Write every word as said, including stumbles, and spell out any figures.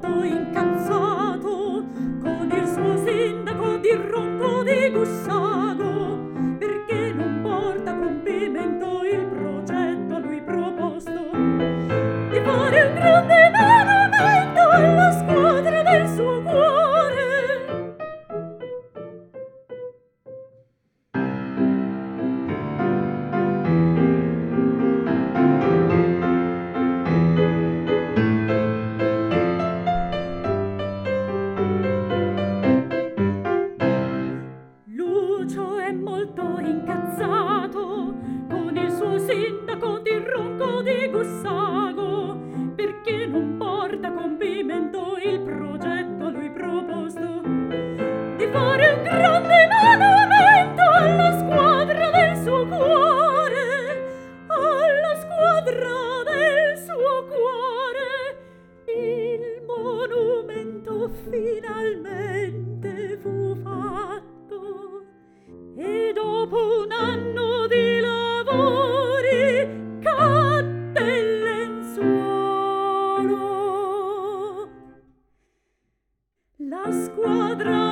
molto incazzato con il suo sindaco di Ronco di Gussago, perché non porta a compimento il progetto a lui proposto di fare un grande monumento alla squadra del suo cuore. Lucio è molto incazzato con il suo sindaco di Ronco di Gussago, perché non porta a compimento il progetto a lui proposto di fare un grande monumento alla squadra del suo cuore, alla squadra del suo cuore. Il monumento finalmente fu fatto e dopo un anno di lavori cadde il lenzuolo. La squadra